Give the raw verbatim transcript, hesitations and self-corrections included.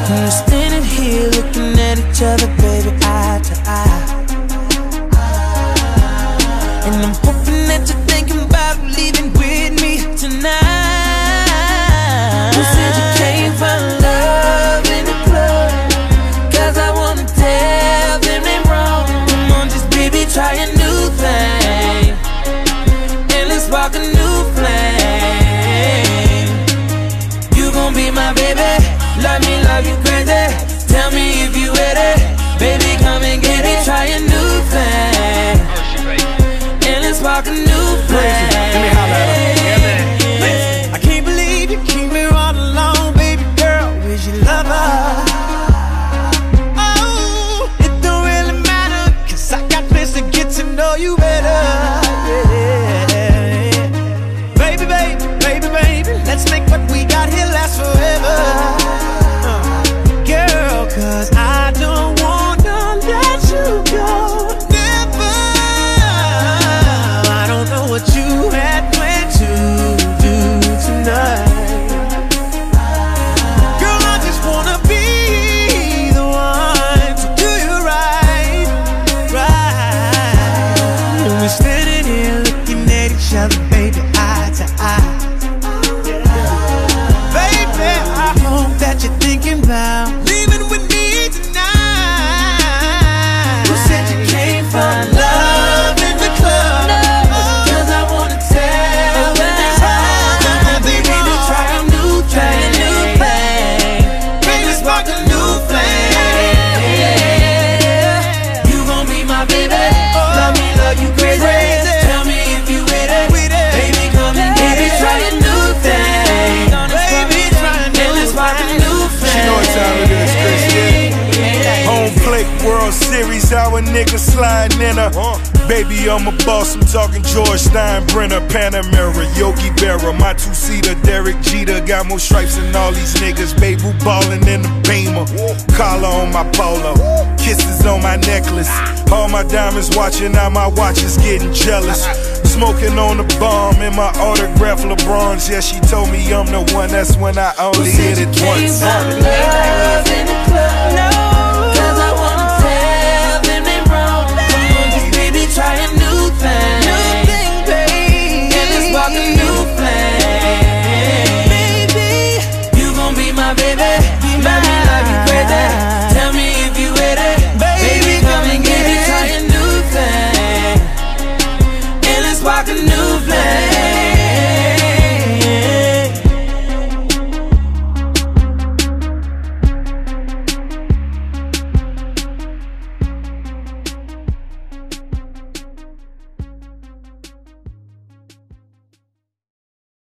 And we're standing here looking at each other, baby, eye to eye. And I'm hoping that you're thinking about leaving with me tonight. You said you came for love in the club, cause I wanna tell them they wrong. Come on, just baby, try a new thing, and let's spark a new flame. You gon' be my baby, love me, love you crazy. Tell me if you ready, baby, come and get it. Try a new thing, and let's spark a new flame. Let me holler at him. Yeah, man. I can't believe you keep me all alone, baby girl. Where's your lover? Oh, it don't really matter, cause I got plans to get to know you better. Yeah. Baby, baby, baby, baby, let's make what we got here last forever. Uh, girl, cause I don't wanna let you go. Never. I don't know what you had planned to do tonight. Girl, I just wanna be the one to do you right, right. And we're standing here looking at each other, baby, eye to eye. Baby, I hope that you're thinking about leaving with me tonight. You said you came for love in the club, cause I wanna tell them it's hard. Come on, baby, to try a new thing, new thing. Baby, spark a new flame. You gon' be my baby, love me, love you crazy. Tell me if you with it, baby, come and get it. Try a new thing, baby, and let's spark a new flame. She know what time it is, Chris, yeah. Home plate, World Series, our nigga sliding in her. Baby, I'm a boss, I'm talking George Steinbrenner, Panamera, Yogi Berra, my two-seater, Derek Jeter. Got more stripes than all these niggas, baby, who ballin' in the Beamer. Collar on my polo, kisses on my necklace. All my diamonds watching, now my watch is getting jealous. Smoking on the bomb in my autograph LeBrons. Yeah, she told me I'm the one, that's when I only hit it once.